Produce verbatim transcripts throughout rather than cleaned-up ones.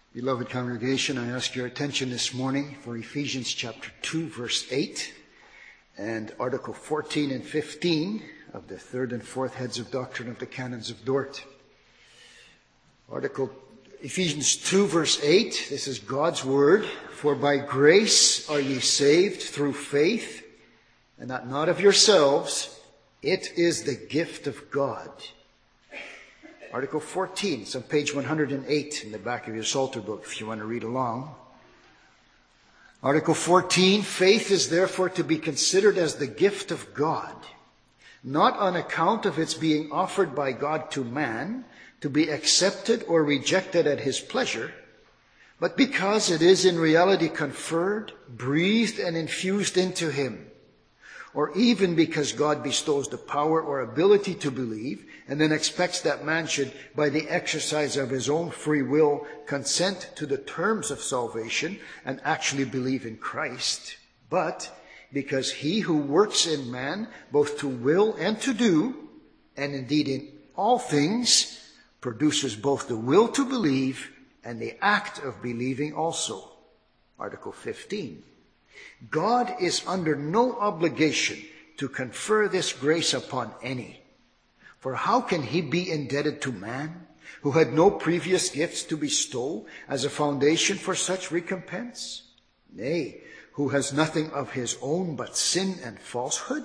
Beloved congregation, I ask your attention this morning for Ephesians chapter two, verse eight, and Article fourteen and fifteen of the third and fourth heads of doctrine of the Canons of Dort. Article Ephesians two, verse eight, this is God's word. For by grace are ye saved through faith, and that not of yourselves, it is the gift of God. Article fourteen, it's on page one hundred eight in the back of your Psalter book if you want to read along. Article fourteen, faith is therefore to be considered as the gift of God, not on account of its being offered by God to man, to be accepted or rejected at his pleasure, but because it is in reality conferred, breathed, and infused into him, or even because God bestows the power or ability to believe and then expects that man should, by the exercise of his own free will, consent to the terms of salvation and actually believe in Christ, but because he who works in man both to will and to do, and indeed in all things, produces both the will to believe and the act of believing also. Article fifteen. God is under no obligation to confer this grace upon any. For how can he be indebted to man, who had no previous gifts to bestow as a foundation for such recompense? Nay, who has nothing of his own but sin and falsehood?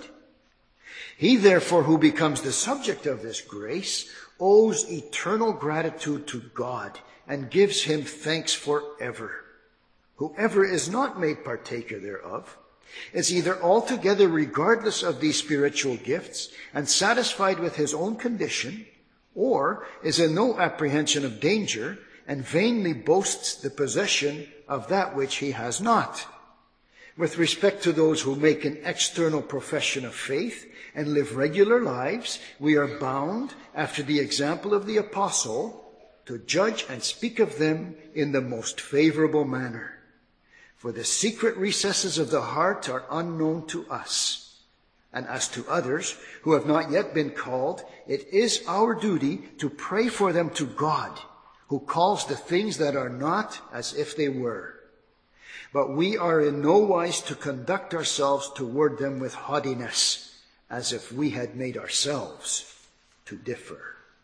He therefore who becomes the subject of this grace owes eternal gratitude to God and gives him thanks forever. Whoever is not made partaker thereof is either altogether regardless of these spiritual gifts and satisfied with his own condition, or is in no apprehension of danger and vainly boasts the possession of that which he has not. With respect to those who make an external profession of faith and live regular lives, we are bound, after the example of the apostle, to judge and speak of them in the most favorable manner. For the secret recesses of the heart are unknown to us. And as to others who have not yet been called, it is our duty to pray for them to God, who calls the things that are not as if they were. But we are in no wise to conduct ourselves toward them with haughtiness, as if we had made ourselves to differ.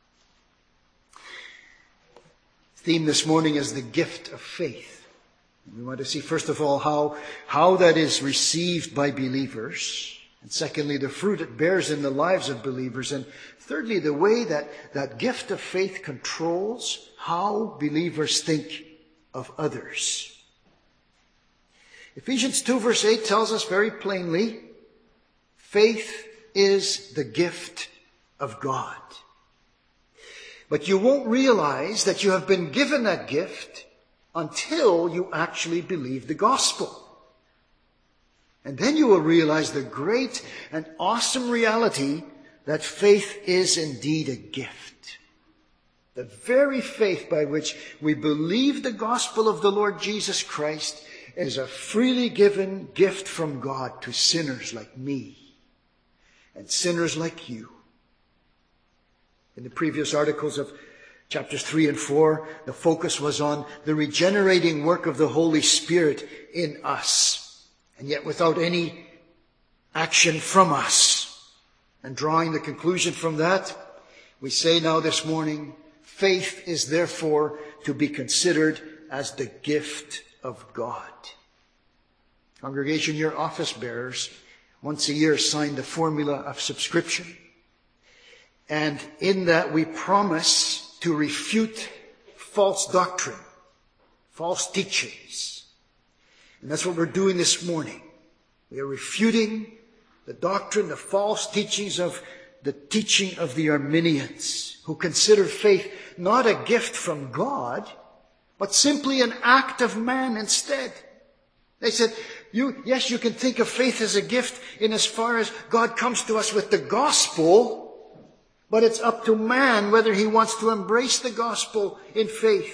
The theme this morning is the gift of faith. We want to see, first of all, how, how that is received by believers. And secondly, the fruit it bears in the lives of believers. And thirdly, the way that that gift of faith controls how believers think of others. Ephesians two verse eight tells us very plainly, faith is the gift of God. But you won't realize that you have been given that gift until you actually believe the gospel. And then you will realize the great and awesome reality that faith is indeed a gift. The very faith by which we believe the gospel of the Lord Jesus Christ is a freely given gift from God to sinners like me and sinners like you. In the previous articles of Chapters three and four, the focus was on the regenerating work of the Holy Spirit in us, and yet without any action from us. And drawing the conclusion from that, we say now this morning, faith is therefore to be considered as the gift of God. Congregation, your office bearers once a year sign the formula of subscription. And in that we promise to refute false doctrine, false teachings. And that's what we're doing this morning. We are refuting the doctrine, the false teachings of the teaching of the Arminians, who consider faith not a gift from God, but simply an act of man instead. They said, you, yes, you can think of faith as a gift in as far as God comes to us with the gospel, but it's up to man whether he wants to embrace the gospel in faith.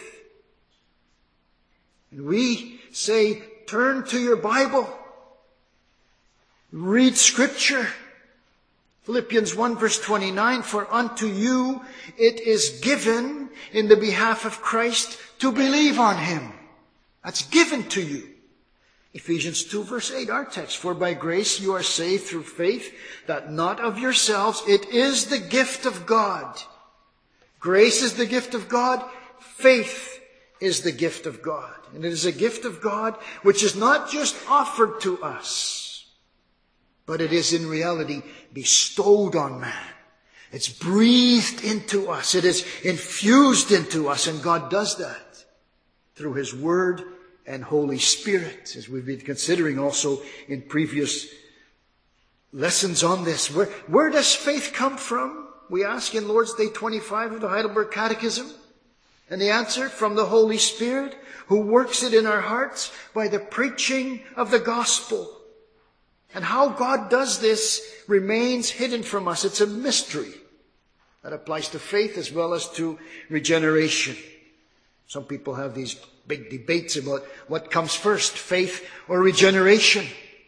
And we say, turn to your Bible. Read Scripture. Philippians one verse twenty-nine, for unto you it is given in the behalf of Christ to believe on him. That's given to you. Ephesians two verse eight, our text, for by grace you are saved through faith, that not of yourselves, it is the gift of God. Grace is the gift of God. Faith is the gift of God. And it is a gift of God which is not just offered to us, but it is in reality bestowed on man. It's breathed into us. It is infused into us. And God does that through his Word and Holy Spirit, as we've been considering also in previous lessons on this. Where, where does faith come from? We ask in Lord's Day twenty-five of the Heidelberg Catechism. And the answer, from the Holy Spirit, who works it in our hearts by the preaching of the gospel. And how God does this remains hidden from us. It's a mystery that applies to faith as well as to regeneration. Some people have these big debates about what comes first, faith or regeneration.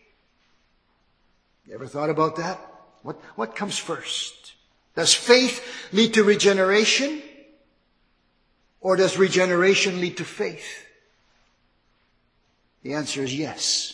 You ever thought about that? What, what comes first? Does faith lead to regeneration? Or does regeneration lead to faith? The answer is yes.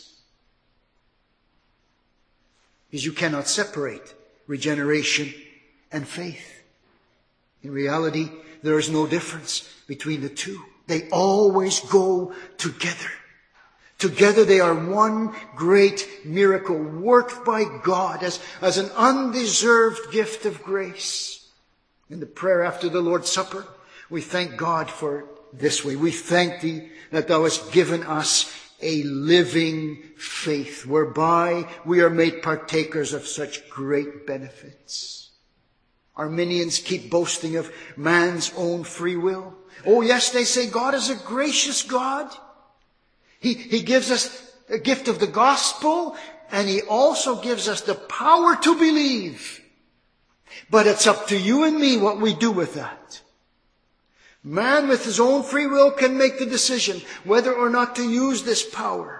Because you cannot separate regeneration and faith. In reality, there is no difference between the two. They always go together. Together they are one great miracle worked by God as, as an undeserved gift of grace. In the prayer after the Lord's Supper, we thank God for it this way. We thank thee that thou hast given us a living faith, whereby we are made partakers of such great benefits. Arminians keep boasting of man's own free will. Oh yes, they say God is a gracious God. He, he gives us a gift of the gospel, and he also gives us the power to believe. But it's up to you and me what we do with that. Man with his own free will can make the decision whether or not to use this power.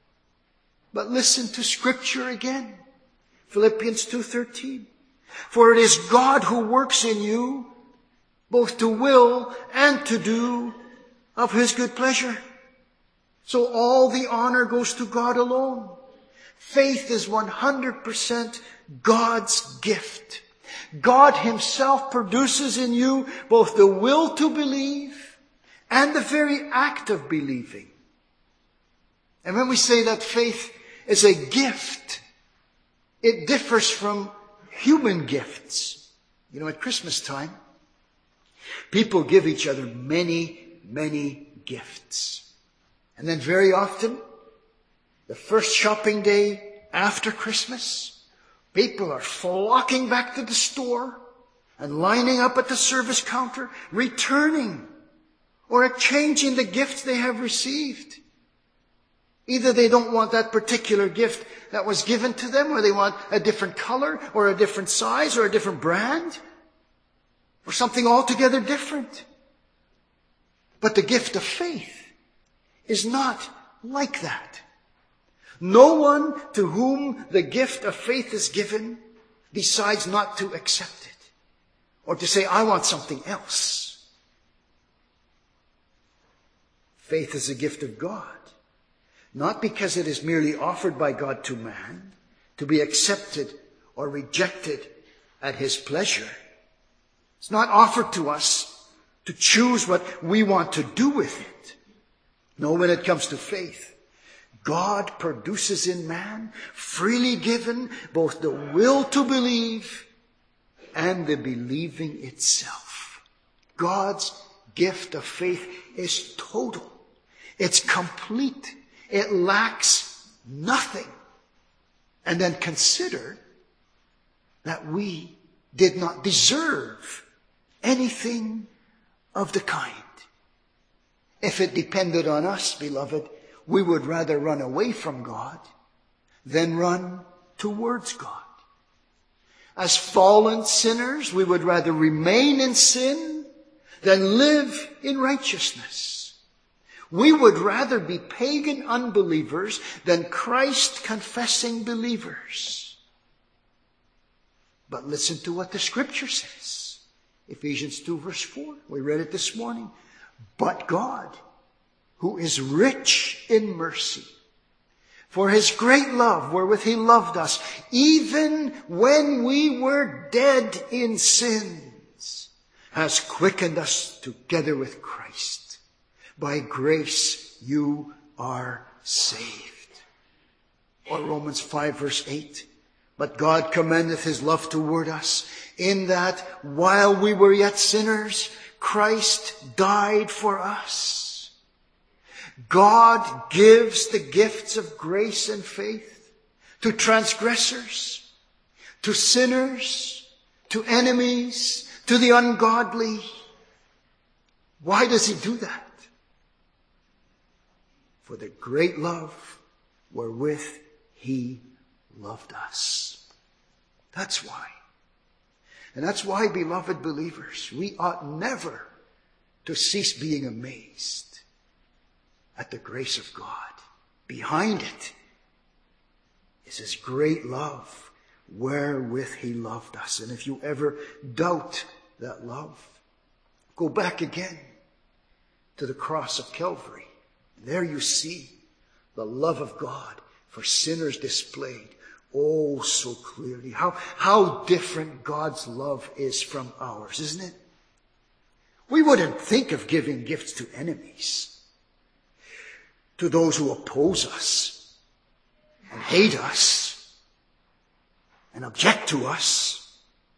But listen to Scripture again. Philippians two thirteen. For it is God who works in you both to will and to do of his good pleasure. So all the honor goes to God alone. Faith is one hundred percent God's gift. God himself produces in you both the will to believe and the very act of believing. And when we say that faith is a gift, it differs from human gifts. You know, at Christmas time, people give each other many, many gifts. And then very often, the first shopping day after Christmas, people are flocking back to the store and lining up at the service counter, returning or exchanging the gifts they have received. Either they don't want that particular gift that was given to them, or they want a different color or a different size or a different brand or something altogether different. But the gift of faith is not like that. No one to whom the gift of faith is given decides not to accept it or to say, I want something else. Faith is a gift of God, not because it is merely offered by God to man to be accepted or rejected at his pleasure. It's not offered to us to choose what we want to do with it. No, when it comes to faith, God produces in man, freely given, both the will to believe and the believing itself. God's gift of faith is total. It's complete. It lacks nothing. And then consider that we did not deserve anything of the kind. If it depended on us, beloved, we would rather run away from God than run towards God. As fallen sinners, we would rather remain in sin than live in righteousness. We would rather be pagan unbelievers than Christ-confessing believers. But listen to what the Scripture says. Ephesians two verse four. We read it this morning. But God, who is rich in mercy, for his great love wherewith he loved us, even when we were dead in sins, has quickened us together with Christ. By grace you are saved. Or Romans five verse eight. But God commendeth his love toward us, in that while we were yet sinners, Christ died for us. God gives the gifts of grace and faith to transgressors, to sinners, to enemies, to the ungodly. Why does he do that? For the great love wherewith he loved us. That's why. And that's why, beloved believers, we ought never to cease being amazed at the grace of God. Behind it is his great love wherewith he loved us. And if you ever doubt that love, go back again to the cross of Calvary. There you see the love of God for sinners displayed. Oh, so clearly. How, how different God's love is from ours, isn't it? We wouldn't think of giving gifts to enemies, to those who oppose us and hate us and object to us.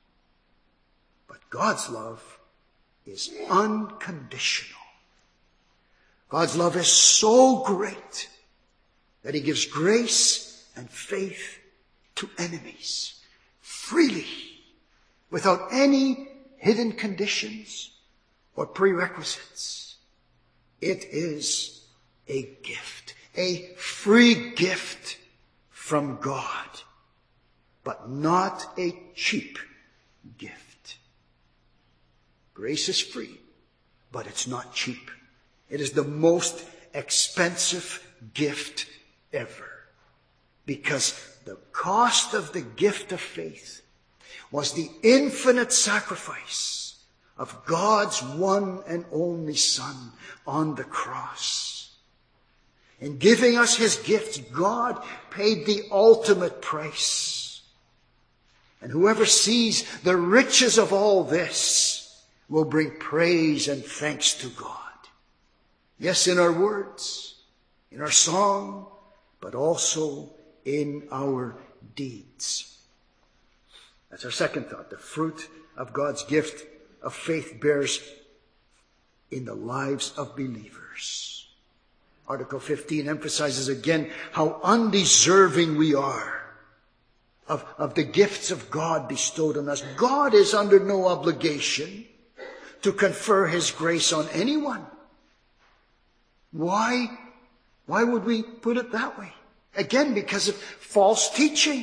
But God's love is unconditional. God's love is so great that he gives grace and faith to enemies freely, without any hidden conditions or prerequisites. It is a gift, a free gift from God, but not a cheap gift. Grace is free, but it's not cheap. It is the most expensive gift ever, because the cost of the gift of faith was the infinite sacrifice of God's one and only Son on the cross. In giving us his gifts, God paid the ultimate price. And whoever sees the riches of all this will bring praise and thanks to God. Yes, in our words, in our song, but also in our deeds. That's our second thought. The fruit of God's gift of faith bears in the lives of believers. Article fifteen emphasizes again how undeserving we are of, of the gifts of God bestowed on us. God is under no obligation to confer his grace on anyone. Why? Why would we put it that way? Again, because of false teaching.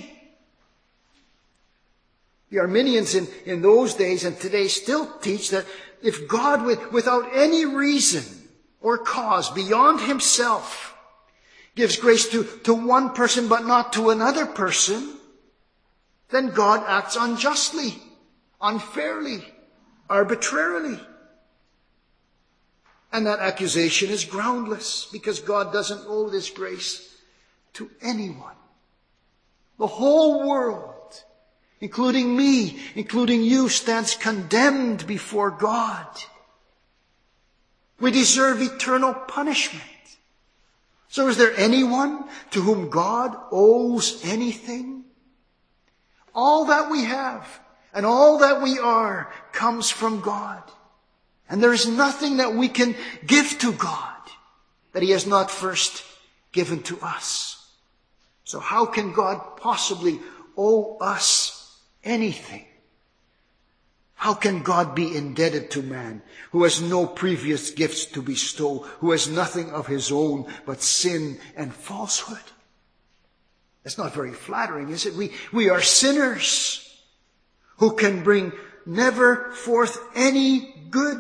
The Arminians in, in those days and today still teach that if God, with, without any reason or cause beyond himself, gives grace to, to one person but not to another person, then God acts unjustly, unfairly, arbitrarily. And that accusation is groundless, because God doesn't owe this grace to anyone. The whole world, including me, including you, stands condemned before God. We deserve eternal punishment. So is there anyone to whom God owes anything? All that we have and all that we are comes from God. And there is nothing that we can give to God that he has not first given to us. So how can God possibly owe us anything? How can God be indebted to man who has no previous gifts to bestow, who has nothing of his own but sin and falsehood? That's not very flattering, is it? We, we are sinners who can bring never forth any good.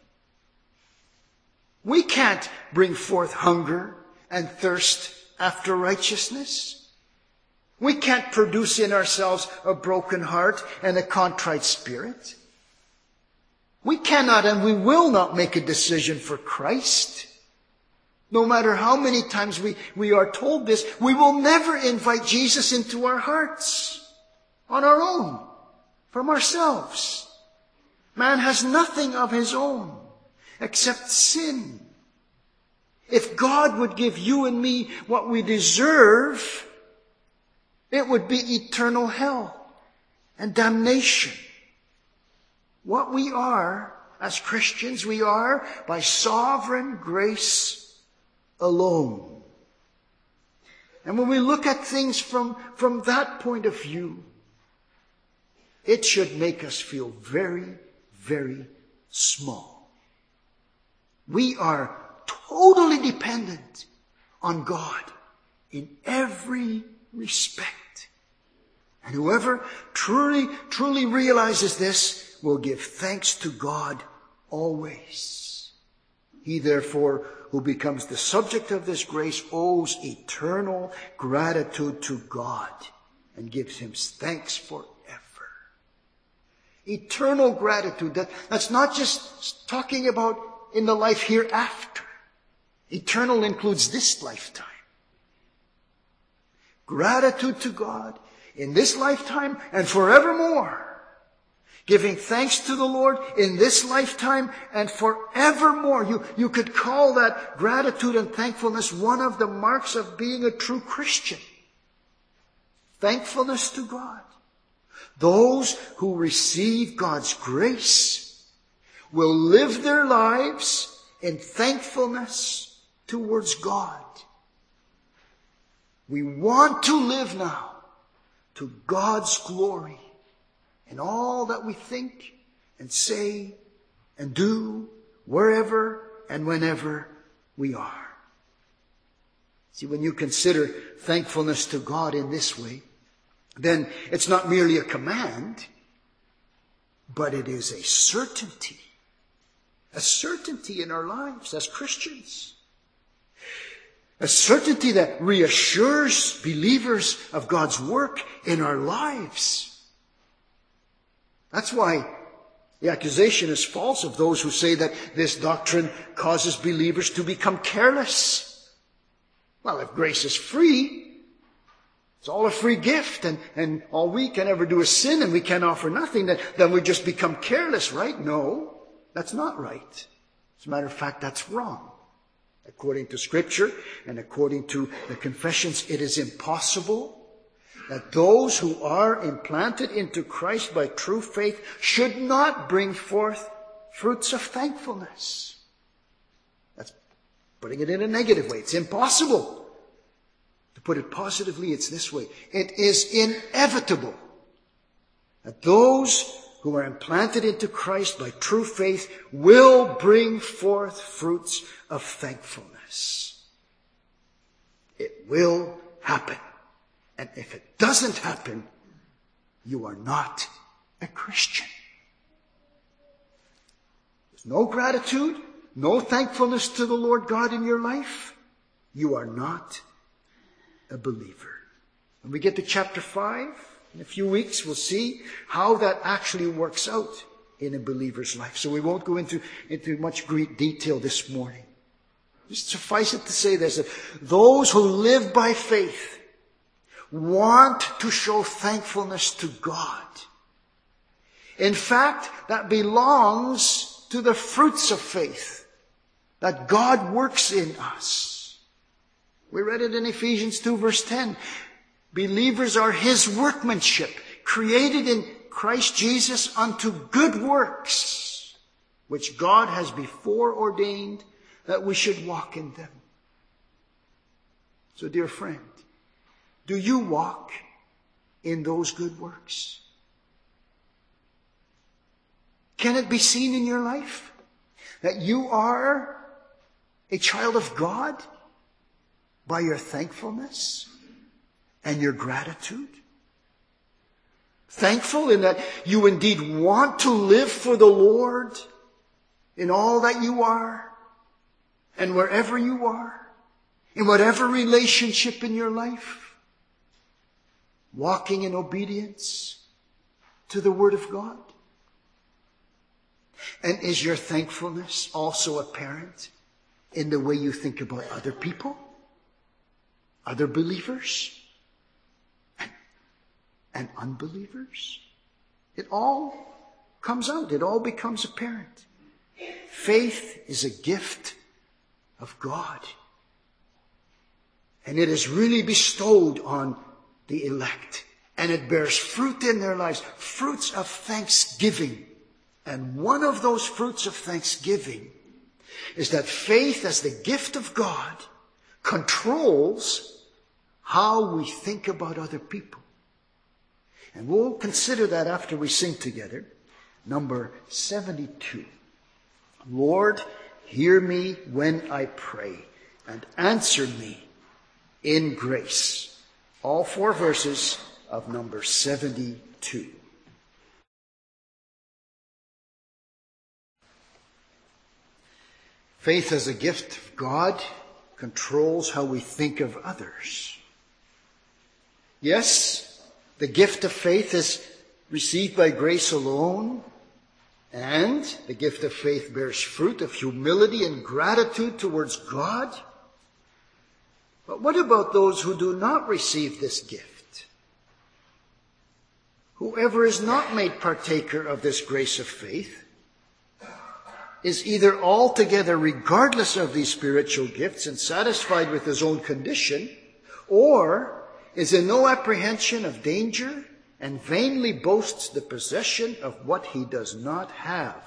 We can't bring forth hunger and thirst after righteousness. We can't produce in ourselves a broken heart and a contrite spirit. We cannot and we will not make a decision for Christ. No matter how many times we, we are told this, we will never invite Jesus into our hearts on our own, from ourselves. Man has nothing of his own except sin. If God would give you and me what we deserve, it would be eternal hell and damnation. What we are as Christians, we are by sovereign grace alone. And when we look at things from, from that point of view, it should make us feel very, very small. We are totally dependent on God in every respect. And whoever truly, truly realizes this will give thanks to God always. He, therefore, who becomes the subject of this grace owes eternal gratitude to God and gives him thanks forever. Eternal gratitude. That, that's not just talking about in the life hereafter. Eternal includes this lifetime. Gratitude to God in this lifetime and forevermore. Giving thanks to the Lord in this lifetime and forevermore. You, you could call that gratitude and thankfulness one of the marks of being a true Christian. Thankfulness to God. Those who receive God's grace will live their lives in thankfulness towards God. We want to live now to God's glory in all that we think and say and do wherever and whenever we are. See, when you consider thankfulness to God in this way, then it's not merely a command, but it is a certainty. A certainty in our lives as Christians. A certainty that reassures believers of God's work in our lives. That's why the accusation is false of those who say that this doctrine causes believers to become careless. Well, if grace is free, it's all a free gift, and, and all we can ever do is sin, and we can offer nothing, then, then we just become careless, right? No, that's not right. As a matter of fact, that's wrong. According to Scripture and according to the confessions, it is impossible that those who are implanted into Christ by true faith should not bring forth fruits of thankfulness. That's putting it in a negative way. It's impossible. To put it positively, it's this way. It is inevitable that those who are implanted into Christ by true faith will bring forth fruits of thankfulness. It will happen. And if it doesn't happen, you are not a Christian. There's no gratitude, no thankfulness to the Lord God in your life, you are not a believer. When we get to chapter five, in a few weeks, we'll see how that actually works out in a believer's life. So we won't go into, into much great detail this morning. Just suffice it to say this, that those who live by faith want to show thankfulness to God. In fact, that belongs to the fruits of faith that God works in us. We read it in Ephesians two verse ten. Believers are His workmanship, created in Christ Jesus unto good works, which God has before ordained that we should walk in them. So, dear friend, do you walk in those good works? Can it be seen in your life that you are a child of God by your thankfulness and your gratitude? Thankful in that you indeed want to live for the Lord in all that you are and wherever you are, in whatever relationship in your life. walking in obedience to the Word of God? And is your thankfulness also apparent in the way you think about other people, other believers, and, and unbelievers? It all comes out. It all becomes apparent. Faith is a gift of God. And it is really bestowed on the elect. And it bears fruit in their lives, fruits of thanksgiving. And one of those fruits of thanksgiving is that faith as the gift of God controls how we think about other people. And we'll consider that after we sing together. Number seventy-two. Lord, hear me when I pray, and answer me in grace. All four verses of number seventy-two. Faith as a gift of God controls how we think of others. Yes, the gift of faith is received by grace alone, and the gift of faith bears fruit of humility and gratitude towards God. But what about those who do not receive this gift? Whoever is not made partaker of this grace of faith is either altogether regardless of these spiritual gifts and satisfied with his own condition, or is in no apprehension of danger and vainly boasts the possession of what he does not have.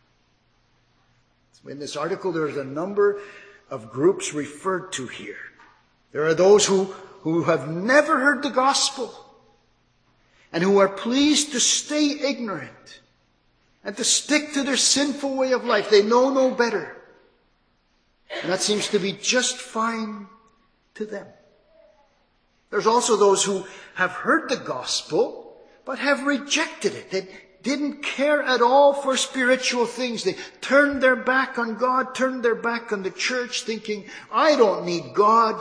In this article, there's a number of groups referred to here. There are those who, who have never heard the gospel and who are pleased to stay ignorant and to stick to their sinful way of life. They know no better. And that seems to be just fine to them. There's also those who have heard the gospel, but have rejected it. They didn't care at all for spiritual things. They turned their back on God, turned their back on the church, thinking, I don't need God.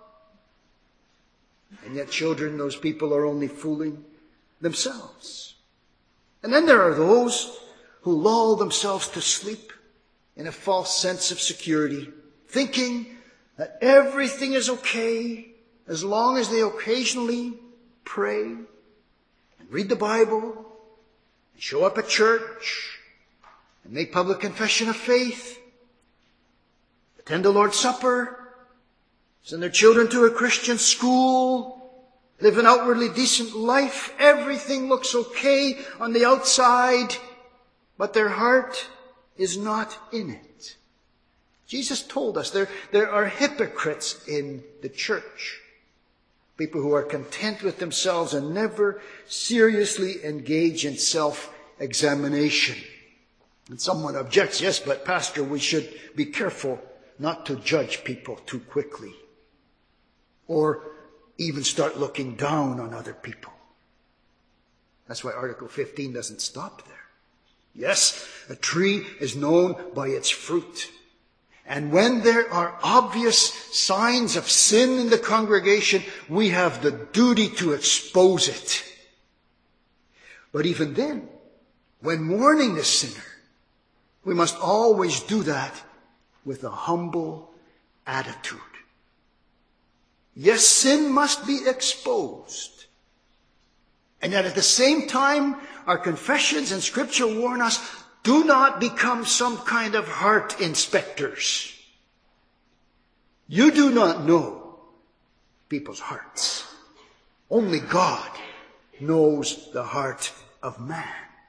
And yet, children, those people are only fooling themselves. And then there are those who lull themselves to sleep in a false sense of security, thinking that everything is okay as long as they occasionally pray and read the Bible and show up at church and make public confession of faith, attend the Lord's Supper, send their children to a Christian school, live an outwardly decent life. Everything looks okay on the outside, but their heart is not in it. Jesus told us there, there are hypocrites in the church. People who are content with themselves and never seriously engage in self-examination. And someone objects, yes, but Pastor, we should be careful not to judge people too quickly, or even start looking down on other people. That's why Article fifteen doesn't stop there. Yes, a tree is known by its fruit. And when there are obvious signs of sin in the congregation, we have the duty to expose it. But even then, when warning the sinner, we must always do that with a humble attitude. Yes, sin must be exposed. And yet at the same time, our confessions and Scripture warn us, do not become some kind of heart inspectors. You do not know people's hearts. Only God knows the heart of man.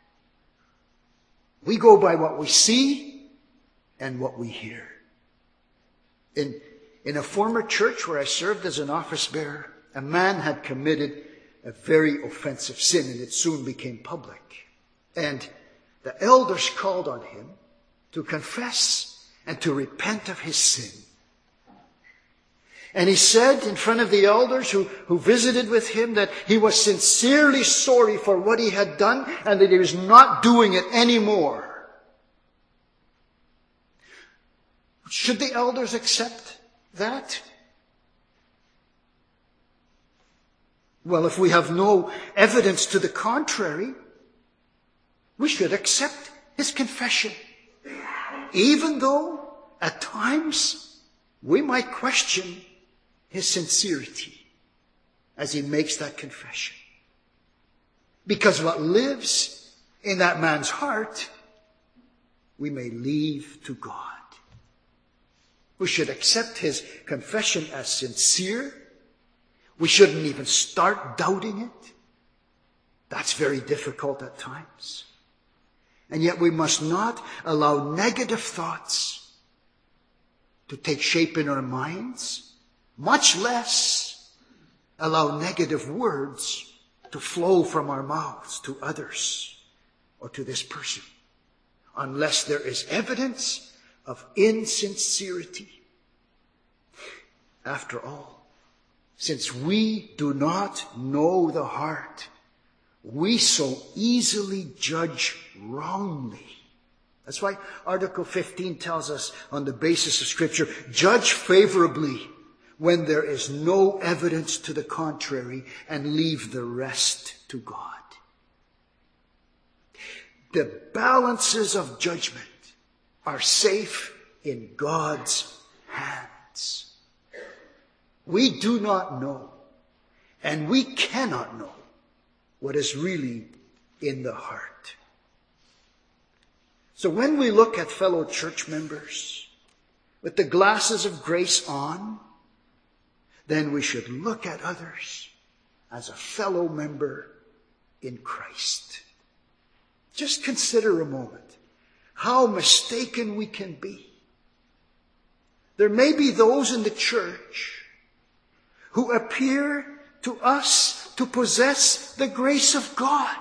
We go by what we see and what we hear. In, in a former church where I served as an office bearer, a man had committed a very offensive sin, and it soon became public. And the elders called on him to confess and to repent of his sin. And he said in front of the elders who, who visited with him that he was sincerely sorry for what he had done and that he was not doing it anymore. Should the elders accept that? Well, if we have no evidence to the contrary, we should accept his confession, even though at times we might question his sincerity as he makes that confession. Because what lives in that man's heart, we may leave to God. We should accept his confession as sincere. We shouldn't even start doubting it. That's very difficult at times. And yet we must not allow negative thoughts to take shape in our minds, much less allow negative words to flow from our mouths to others or to this person, unless there is evidence of insincerity. After all, since we do not know the heart, we so easily judge wrongly. That's why Article fifteen tells us, on the basis of Scripture, judge favorably when there is no evidence to the contrary, and leave the rest to God. The balances of judgment are safe in God's hands. We do not know, and we cannot know, what is really in the heart. So when we look at fellow church members with the glasses of grace on, then we should look at others as a fellow member in Christ. Just consider a moment how mistaken we can be. There may be those in the church who appear to us to possess the grace of God.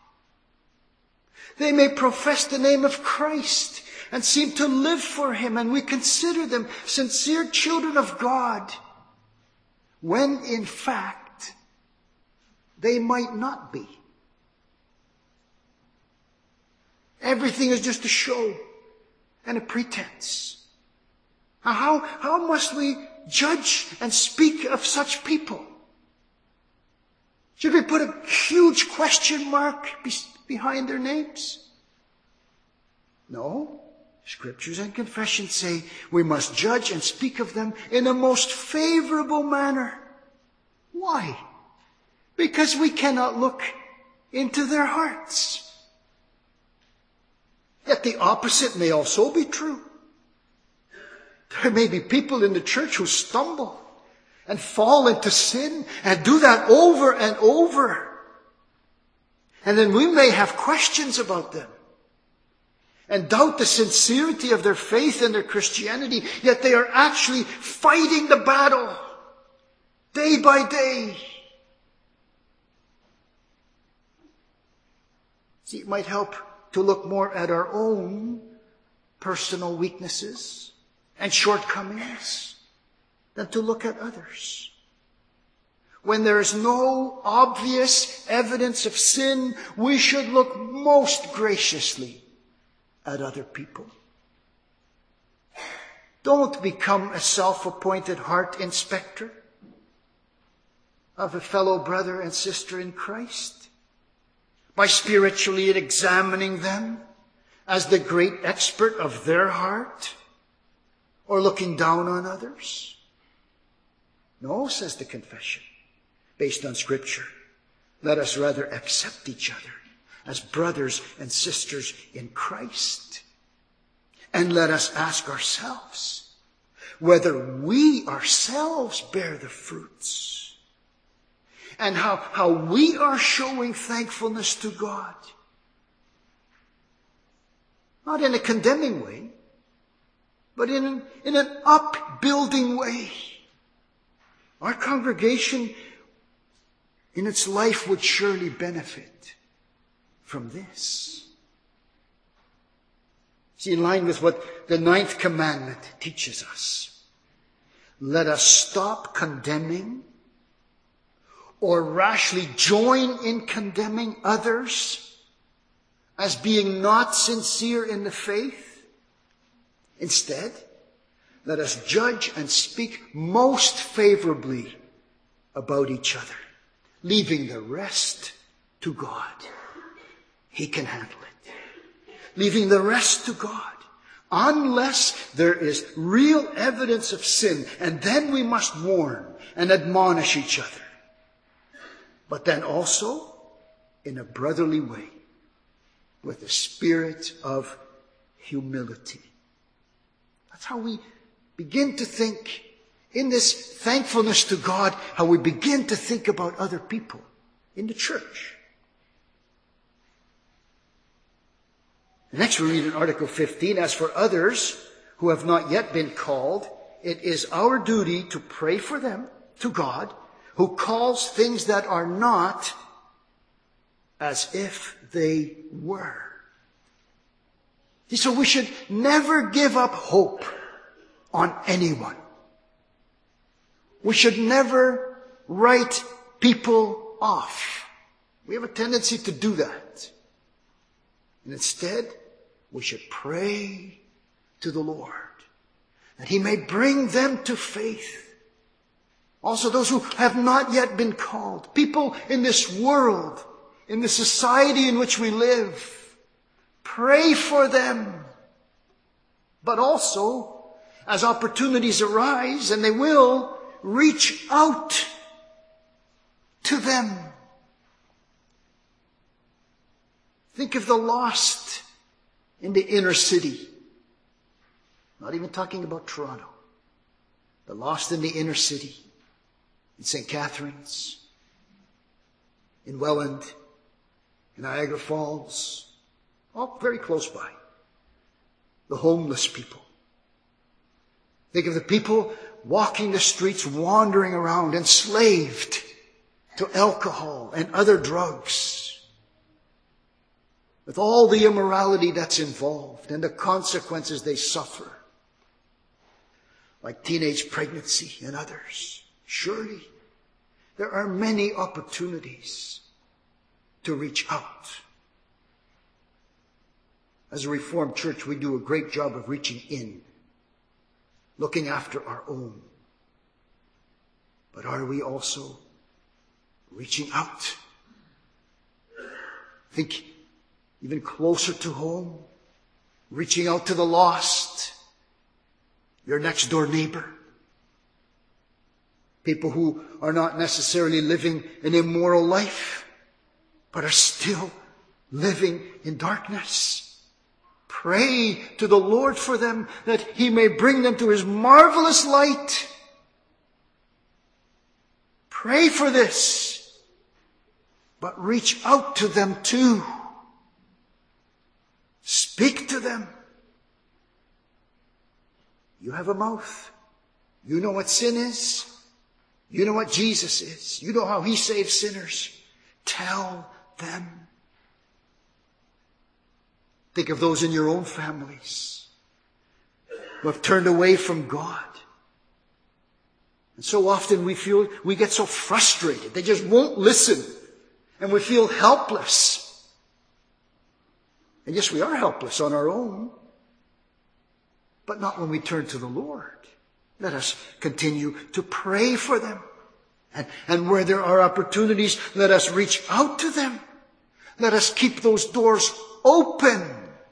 They may profess the name of Christ and seem to live for him, and we consider them sincere children of God, when in fact they might not be. Everything is just a show and a pretense. How, how must we judge and speak of such people? Should we put a huge question mark be- behind their names? No. Scriptures and confessions say we must judge and speak of them in a most favorable manner. Why? Because we cannot look into their hearts. Yet the opposite may also be true. There may be people in the church who stumble and fall into sin and do that over and over. And then we may have questions about them and doubt the sincerity of their faith and their Christianity, yet they are actually fighting the battle day by day. See, it might help to look more at our own personal weaknesses and shortcomings than to look at others. When there is no obvious evidence of sin, we should look most graciously at other people. Don't become a self-appointed heart inspector of a fellow brother and sister in Christ by spiritually examining them as the great expert of their heart, or looking down on others. No, says the confession, based on Scripture. Let us rather accept each other as brothers and sisters in Christ. And let us ask ourselves whether we ourselves bear the fruits, and how, how we are showing thankfulness to God. Not in a condemning way, but in an, in an upbuilding way. Our congregation in its life would surely benefit from this. See, in line with what the ninth commandment teaches us, let us stop condemning or rashly join in condemning others as being not sincere in the faith. Instead, let us judge and speak most favorably about each other. leaving the rest to God. He can handle it. Leaving the rest to God. Unless there is real evidence of sin, and then we must warn and admonish each other. But then also in a brotherly way, with a spirit of humility. That's how we begin to think, in this thankfulness to God, how we begin to think about other people in the church. Next we read in Article fifteen, as for others who have not yet been called, it is our duty to pray for them to God, who calls things that are not as if they were. So we should never give up hope on anyone. We should never write people off. We have a tendency to do that. And instead, we should pray to the Lord that He may bring them to faith. Also those who have not yet been called. People in this world, in the society in which we live. Pray for them. But also, as opportunities arise, and they will, reach out to them. Think of the lost in the inner city. Not even talking about Toronto. The lost in the inner city. In Saint Catharines. In Welland. In Niagara Falls. All very close by. The homeless people. Think of the people walking the streets, wandering around, enslaved to alcohol and other drugs. With all the immorality that's involved and the consequences they suffer. Like teenage pregnancy and others. Surely, there are many opportunities to reach out. As a Reformed church, we do a great job of reaching in. Looking after our own. But are we also reaching out? Think even closer to home. Reaching out to the lost. Your next door neighbor. People who are not necessarily living an immoral life, but are still living in darkness. Pray to the Lord for them that He may bring them to His marvelous light. Pray for this, but reach out to them too. Speak to them. You have a mouth. You know what sin is. You know what Jesus is. You know how He saves sinners. Tell them. Think of those in your own families who have turned away from God. And so often we feel, we get so frustrated. They just won't listen. And we feel helpless. And yes, we are helpless on our own. But not when we turn to the Lord. Let us continue to pray for them. And, and where there are opportunities, let us reach out to them. Let us keep those doors open.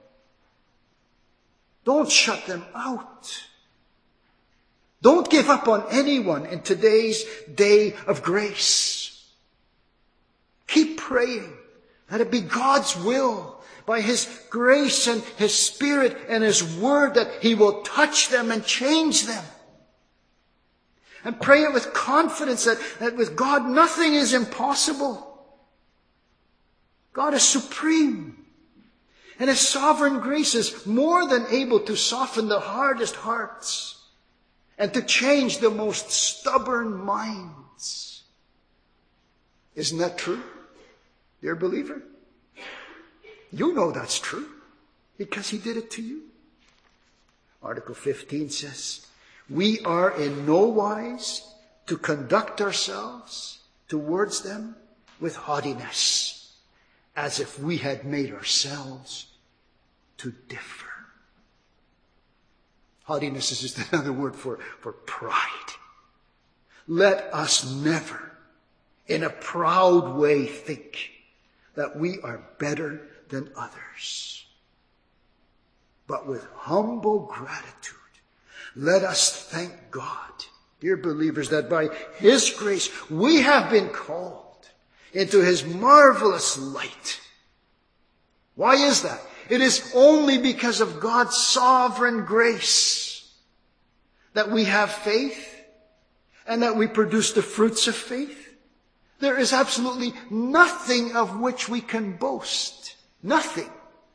Don't shut them out. Don't give up on anyone in today's day of grace. Keep praying. Let it be God's will, by His grace and His Spirit and His Word, that He will touch them and change them. And pray it with confidence that, that with God nothing is impossible. God is supreme. And His sovereign grace is more than able to soften the hardest hearts and to change the most stubborn minds. Isn't that true, dear believer? You know that's true because He did it to you. Article fifteen says, we are in no wise to conduct ourselves towards them with haughtiness, as if we had made ourselves to differ. Haughtiness is just another word for, for pride. Let us never in a proud way think that we are better than others. But with humble gratitude, let us thank God, dear believers, that by His grace we have been called into His marvelous light. Why is that? It is only because of God's sovereign grace that we have faith and that we produce the fruits of faith. There is absolutely nothing of which we can boast. Nothing.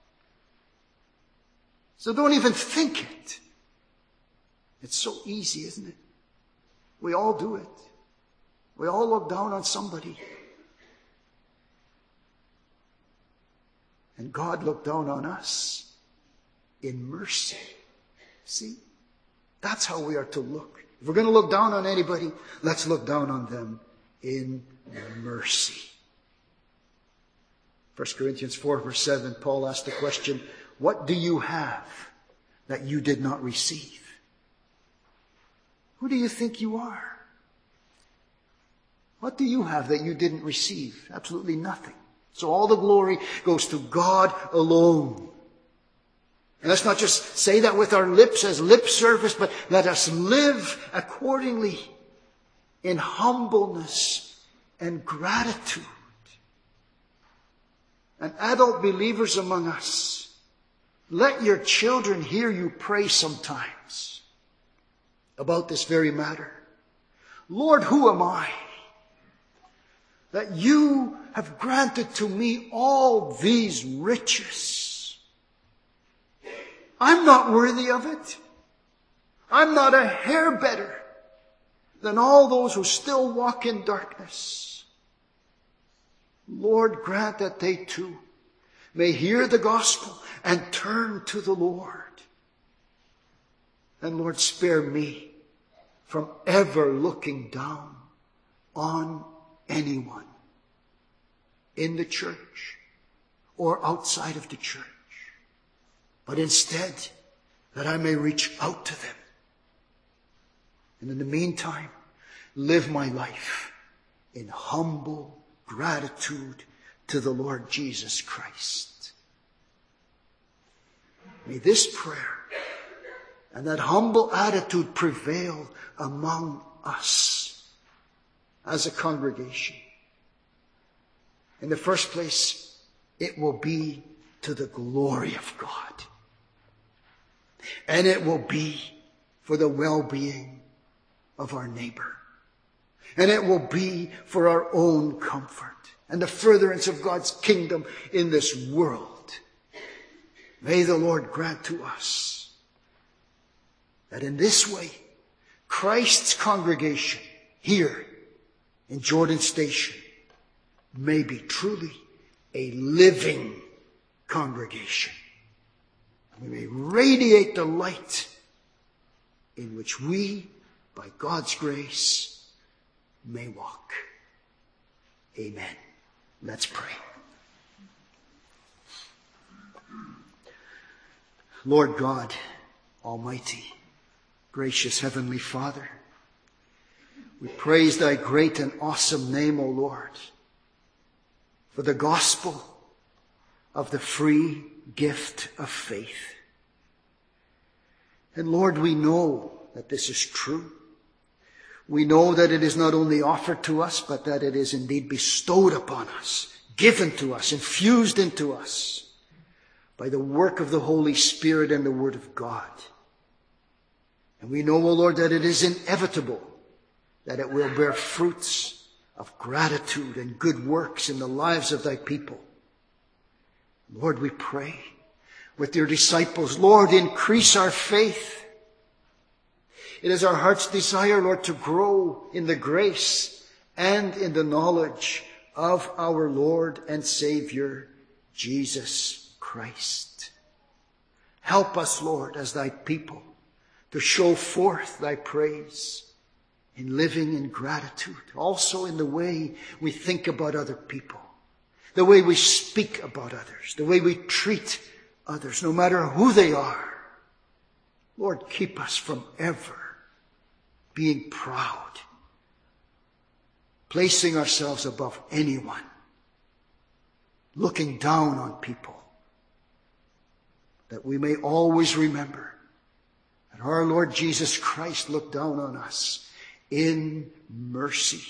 So don't even think it. It's so easy, isn't it? We all do it. We all look down on somebody. And God looked down on us in mercy. See? That's how we are to look. If we're going to look down on anybody, let's look down on them in mercy. First Corinthians four verse seven, Paul asked the question, what do you have that you did not receive? Who do you think you are? What do you have that you didn't receive? Absolutely nothing. So all the glory goes to God alone. And let's not just say that with our lips as lip service, but let us live accordingly in humbleness and gratitude. And adult believers among us, let your children hear you pray sometimes about this very matter. Lord, who am I that you have granted to me all these riches? I'm not worthy of it. I'm not a hair better than all those who still walk in darkness. Lord, grant that they too may hear the gospel and turn to the Lord. And Lord, spare me from ever looking down on anyone in the church or outside of the church, but instead that I may reach out to them. And in the meantime, live my life in humble gratitude to the Lord Jesus Christ. May this prayer and that humble attitude prevail among us as a congregation. In the first place, it will be to the glory of God. And it will be for the well-being of our neighbor. And it will be for our own comfort and the furtherance of God's kingdom in this world. May the Lord grant to us that in this way, Christ's congregation here in Jordan Station may be truly a living congregation. We may radiate the light in which we, by God's grace, may walk. Amen. Let's pray. Lord God, Almighty, gracious Heavenly Father, we praise Thy great and awesome name, O Lord, for the gospel of the free gift of faith. And Lord, we know that this is true. We know that it is not only offered to us, but that it is indeed bestowed upon us, given to us, infused into us by the work of the Holy Spirit and the Word of God. And we know, O Lord, that it is inevitable that it will bear fruits of gratitude and good works in the lives of Thy people. Lord, we pray with your disciples, Lord, increase our faith. It is our heart's desire, Lord, to grow in the grace and in the knowledge of our Lord and Savior, Jesus Christ. Help us, Lord, as Thy people, to show forth Thy praise in living in gratitude, also in the way we think about other people, the way we speak about others, the way we treat others, no matter who they are. Lord, keep us from ever being proud placing ourselves above anyone, looking down on people, that we may always remember that our Lord Jesus Christ looked down on us in mercy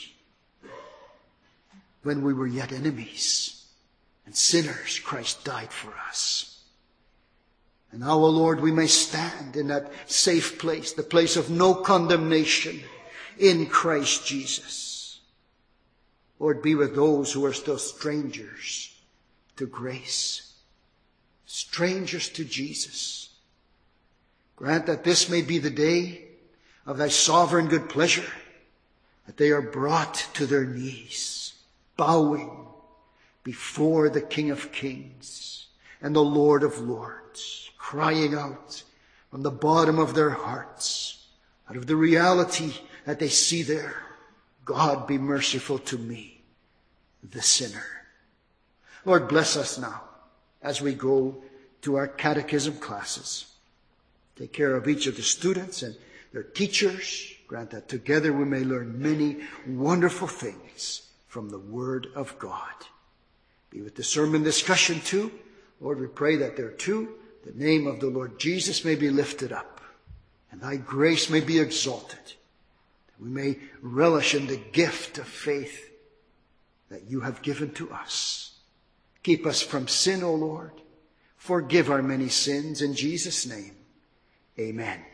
when we were yet enemies and sinners. Christ died for us. And now, O Lord, we may stand in that safe place, the place of no condemnation in Christ Jesus. Lord, be with those who are still strangers to grace, strangers to Jesus. Grant that this may be the day of thy sovereign good pleasure, that they are brought to their knees, bowing before the King of Kings and the Lord of Lords, crying out from the bottom of their hearts, out of the reality that they see there, God, be merciful to me, the sinner. Lord, bless us now as we go to our catechism classes. Take care of each of the students and their teachers. Grant that together we may learn many wonderful things from the Word of God. Be with the sermon discussion too. Lord, we pray that there too the name of the Lord Jesus may be lifted up and thy grace may be exalted. That we may relish in the gift of faith that you have given to us. Keep us from sin, O Lord. Forgive our many sins in Jesus' name. Amen.